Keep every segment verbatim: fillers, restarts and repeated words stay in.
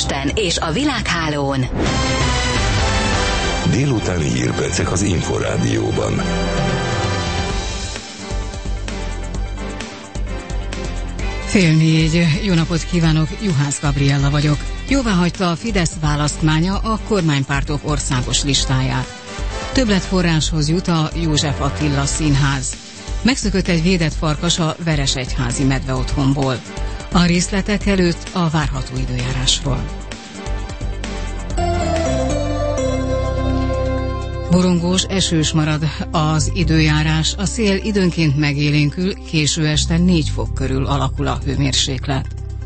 Budapesten és a világhálón. Délutáni hírpercek az Inforádióban. Fél négy. Jó napot kívánok, Juhász Gabriella vagyok. Jóváhagyta a Fidesz választmánya a kormánypártok országos listáját. Többletforráshoz jut a József Attila Színház. Megszökött egy védett farkas a Veresegyházi medveotthonból. A részletek előtt a várható időjárásról. Borongós, esős marad az időjárás, a szél időnként megélénkül, késő este négy fok körül alakul a hőmérséklet.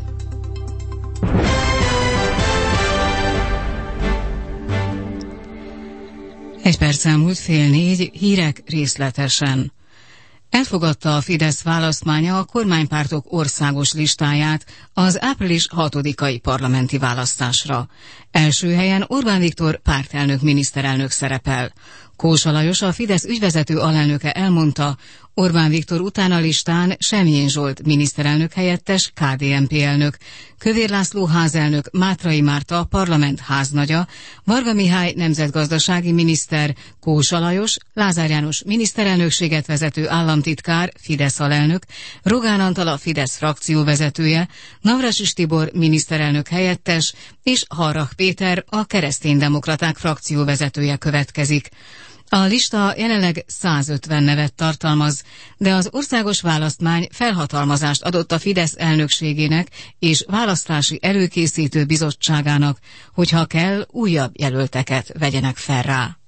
Egy perc elmúlt fél négy, hírek részletesen. Elfogadta a Fidesz választmánya a kormánypártok országos listáját az április hatodikai parlamenti választásra. Első helyen Orbán Viktor pártelnök miniszterelnök szerepel. Kósa Lajos, a Fidesz ügyvezető alelnöke elmondta, Orbán Viktor után a listán Semjén Zsolt miniszterelnök helyettes, ká dé en pé elnök, Kövér László házelnök, Mátrai Márta parlament háznagya, Varga Mihály nemzetgazdasági miniszter, Kósa Lajos, Lázár János miniszterelnökséget vezető államtitkár, Fidesz alelnök, Rogán Antal a Fidesz frakcióvezetője, Navracsics Tibor miniszterelnök helyettes és Harrach Péter a kereszténydemokraták frakcióvezetője következik. A lista jelenleg százötven nevet tartalmaz, de az országos választmány felhatalmazást adott a Fidesz elnökségének és választási előkészítő bizottságának, hogyha kell, újabb jelölteket vegyenek fel rá.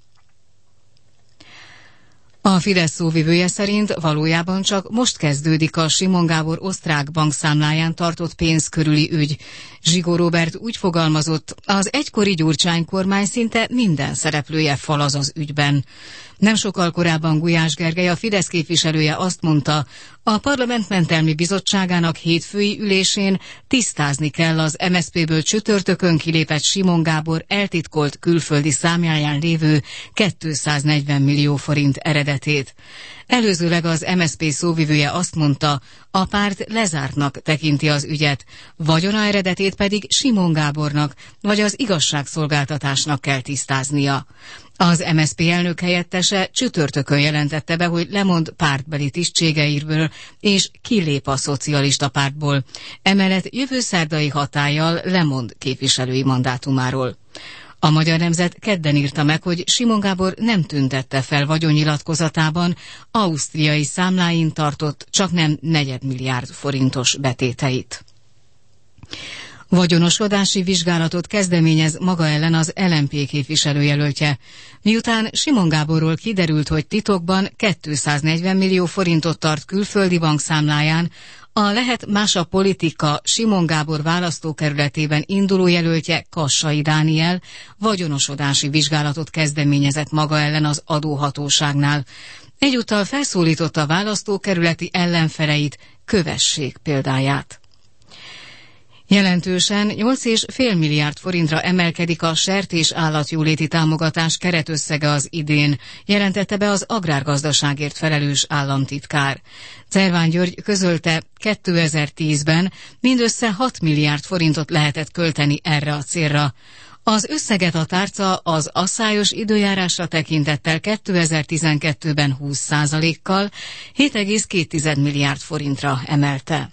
A Fidesz szóvivője szerint valójában csak most kezdődik a Simon Gábor osztrák bankszámláján tartott pénz körüli ügy. Zsigó Róbert úgy fogalmazott, az egykori Gyurcsány kormány szinte minden szereplője falaz az ügyben. Nem sokkal korábban Gulyás Gergely, a Fidesz képviselője azt mondta, a Parlament Mentelmi Bizottságának hétfői ülésén tisztázni kell az em es zé pé-ből csütörtökön kilépett Simon Gábor eltitkolt külföldi számláján lévő kétszáznegyven millió forint eredetét. Előzőleg az em es zé pé szóvivője azt mondta, a párt lezártnak tekinti az ügyet, vagyona eredetét pedig Simon Gábornak vagy az igazságszolgáltatásnak kell tisztáznia. Az em es zé pé elnök helyettese csütörtökön jelentette be, hogy lemond pártbeli tisztségeiről és kilép a szocialista pártból. Emellett jövő szerdai hatállyal lemond képviselői mandátumáról. A Magyar Nemzet kedden írta meg, hogy Simon Gábor nem tüntette fel vagyonnyilatkozatában ausztriai számláin tartott csaknem negyedmilliárd forintos betéteit. Vagyonosodási vizsgálatot kezdeményez maga ellen az el em pé képviselőjelöltje. Miután Simon Gáborról kiderült, hogy titokban kétszáznegyven millió forintot tart külföldi bankszámláján, a Lehet Más a Politika Simon Gábor választókerületében induló jelöltje, Kassai Dániel vagyonosodási vizsgálatot kezdeményezett maga ellen az adóhatóságnál. Egyúttal felszólította a választókerületi ellenfeleit, kövessék példáját. Jelentősen nyolc egész öt milliárd forintra emelkedik a sertés állatjóléti támogatás keretösszege az idén, jelentette be az agrárgazdaságért felelős államtitkár. Cerván György közölte, kétezer-tízben mindössze hat milliárd forintot lehetett költeni erre a célra. Az összeget a tárca az asszályos időjárásra tekintettel kétezer-tizenkettőben húsz százalékkal, hét egész két milliárd forintra emelte.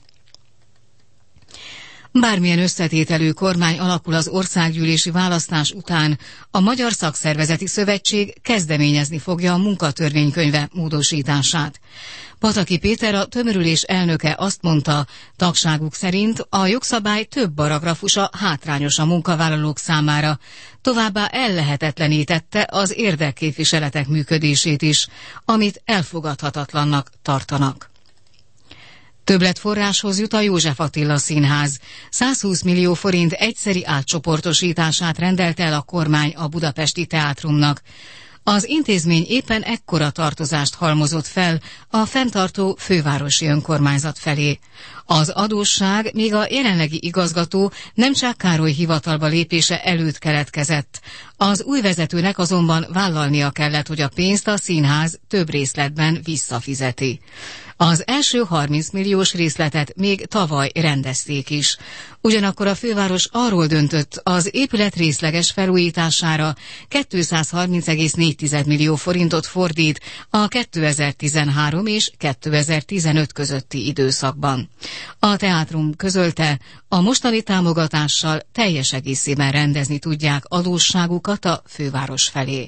Bármilyen összetételű kormány alakul az országgyűlési választás után, a Magyar Szakszervezeti Szövetség kezdeményezni fogja a munkatörvénykönyve módosítását. Pataki Péter, a tömörülés elnöke azt mondta, tagságuk szerint a jogszabály több paragrafusa hátrányos a munkavállalók számára, továbbá ellehetetlenítette az érdekképviseletek működését is, amit elfogadhatatlannak tartanak. Többletforráshoz jut a József Attila Színház. százhúsz millió forint egyszeri átcsoportosítását rendelt el a kormány a Budapesti Teátrumnak. Az intézmény éppen ekkora tartozást halmozott fel a fenntartó fővárosi önkormányzat felé. Az adósság még a jelenlegi igazgató Nemcsák Károly hivatalba lépése előtt keletkezett. Az új vezetőnek azonban vállalnia kellett, hogy a pénzt a színház több részletben visszafizeti. Az első harminc milliós részletet még tavaly rendezték is. Ugyanakkor a főváros arról döntött, az épület részleges felújítására kétszázharminc egész négy millió forintot fordít a kétezer-tizenhárom és kétezer-tizenöt közötti időszakban. A teátrum közölte, a mostani támogatással teljes egészében rendezni tudják adósságukat a főváros felé.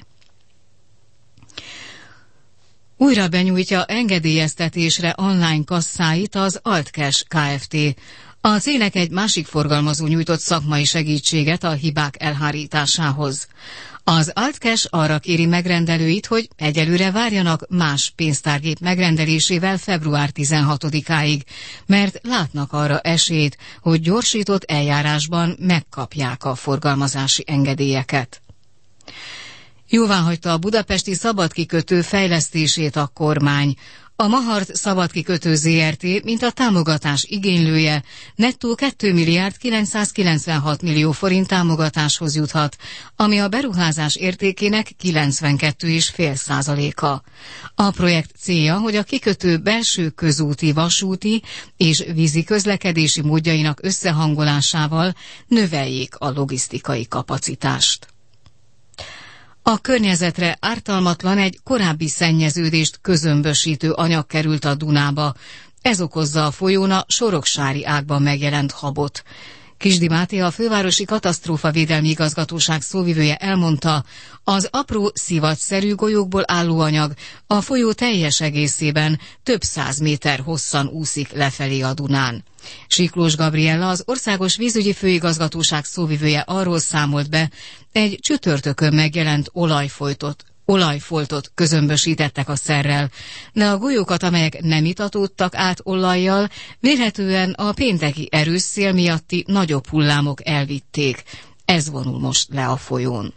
Újra benyújtja engedélyeztetésre online kasszáit az Altcash Kft. A cégnek egy másik forgalmazó nyújtott szakmai segítséget a hibák elhárításához. Az Altcash arra kéri megrendelőit, hogy egyelőre várjanak más pénztárgép megrendelésével február tizenhatodikáig, mert látnak arra esélyt, hogy gyorsított eljárásban megkapják a forgalmazási engedélyeket. Jóváhagyta a budapesti szabadkikötő fejlesztését a kormány. A Mahart Szabadkikötő zé er té, mint a támogatás igénylője, nettó két milliárd kilencszázkilencvenhat millió forint támogatáshoz juthat, ami a beruházás értékének kilencvenkettő egész öt százaléka. A projekt célja, hogy a kikötő belső közúti, vasúti és vízi közlekedési módjainak összehangolásával növeljék a logisztikai kapacitást. A környezetre ártalmatlan, egy korábbi szennyeződést közömbösítő anyag került a Dunába. Ez okozza a folyón a Soroksári ágban megjelent habot. Kisdi Máté, a fővárosi katasztrófavédelmi igazgatóság szóvivője elmondta, az apró szivatszerű golyókból álló anyag a folyó teljes egészében több száz méter hosszan úszik lefelé a Dunán. Siklós Gabriella, az Országos Vízügyi Főigazgatóság szóvivője arról számolt be, egy csütörtökön megjelent olajfolytot, olajfoltot közömbösítettek a szerrel, de a golyókat, amelyek nem itatódtak át olajjal, vélhetően a pénteki erős szél miatti nagyobb hullámok elvitték. Ez vonul most le a folyón.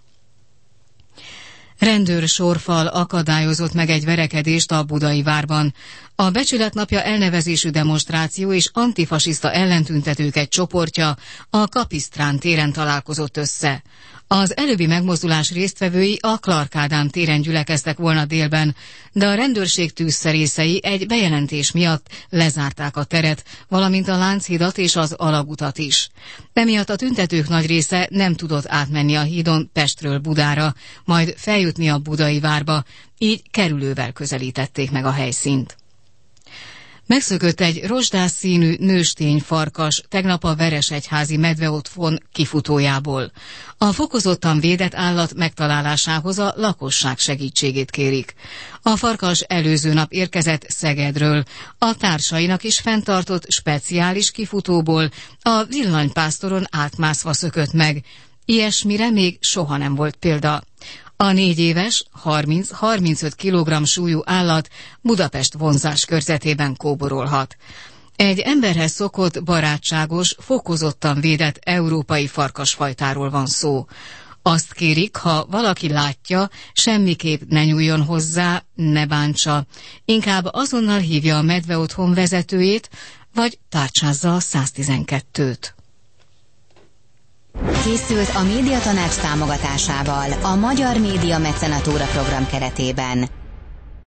Rendőrsorfal akadályozott meg egy verekedést a Budai várban. A Becsületnapja elnevezésű demonstráció és antifasiszta ellentüntetők egy csoportja a Kapisztrán téren találkozott össze. Az előbbi megmozdulás résztvevői a Clark Ádám téren gyülekeztek volna délben, de a rendőrség tűzszerészei egy bejelentés miatt lezárták a teret, valamint a Lánchidat és az Alagutat is. Emiatt a tüntetők nagy része nem tudott átmenni a hídon Pestről Budára, majd feljutni a Budai várba, így kerülővel közelítették meg a helyszínt. Megszökött egy rozsdás színű nőstény farkas tegnap a Veresegyházi medveotthon kifutójából. A fokozottan védett állat megtalálásához a lakosság segítségét kérik. A farkas előző nap érkezett Szegedről. A társainak is fenntartott speciális kifutóból a villanypásztoron átmászva szökött meg. Ilyesmire még soha nem volt példa. A négy éves, harminc-harmincöt kilogramm súlyú állat Budapest vonzás körzetében kóborolhat. Egy emberhez szokott, barátságos, fokozottan védett európai farkasfajtáról van szó. Azt kérik, ha valaki látja, semmiképp ne nyúljon hozzá, ne bántsa. Inkább azonnal hívja a medveotthon vezetőjét, vagy tárcsázza a száztizenkettőt. Készült a Médiatanács támogatásával a Magyar Média Mecenatúra program keretében.